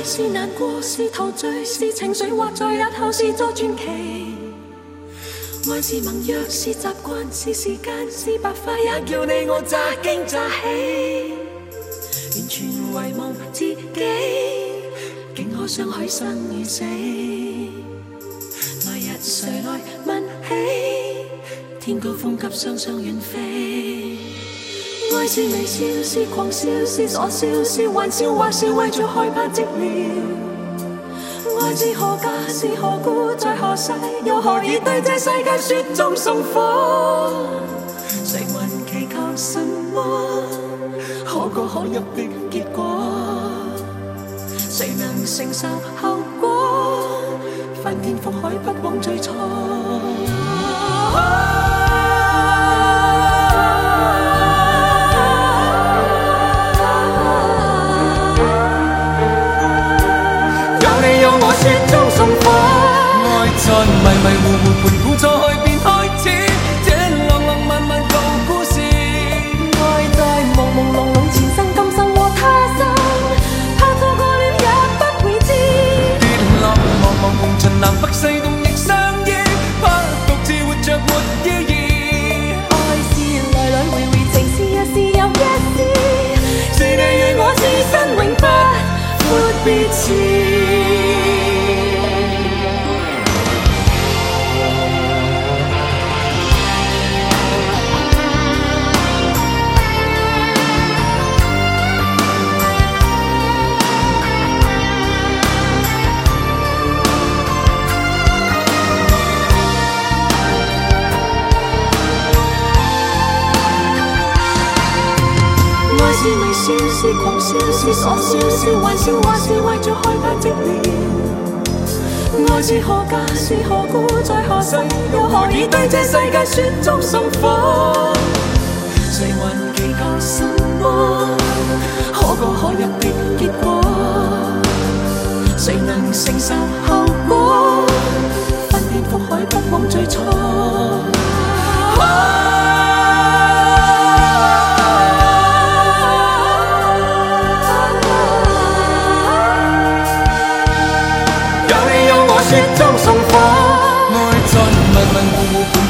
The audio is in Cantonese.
是難過，是陶醉，是情緒，或在日後是作傳奇。愛是盟約，是習慣，是時間，是白髮，也叫你我乍驚乍喜。完全遺忘自己，竟可相許生與死。來日誰來問起？天高風急，雙雙遠飛。愛是微笑，是狂笑，是傻笑，是玩笑，或是為著害怕寂寥。愛是何價，是何故，在何世，又何以對這世界雪中送火？誰還祈求什麼可歌可泣的結果？誰能承受後果？翻天覆海，不枉最初。雪中送火，愛在迷迷糊糊盤古錯去便開始，這浪浪漫漫舊故事。愛在朦朦朧朧前生今生和他生，怕錯過了也不會知。跌落茫茫紅塵南北西東亦相依，怕獨自活着沒意義。愛是來來回回，情是一時又一時，是你與我此生永不闊別時。是微笑，是狂笑，是傻笑，是玩笑，或是為著害怕寂寥。愛是何價，是何故，在何世，又何以對這世界雪中送火？誰還祈求什麼可歌可泣的結果？誰能承受後果？翻天覆海，不枉最初。雪中送火，愛在迷迷糊糊。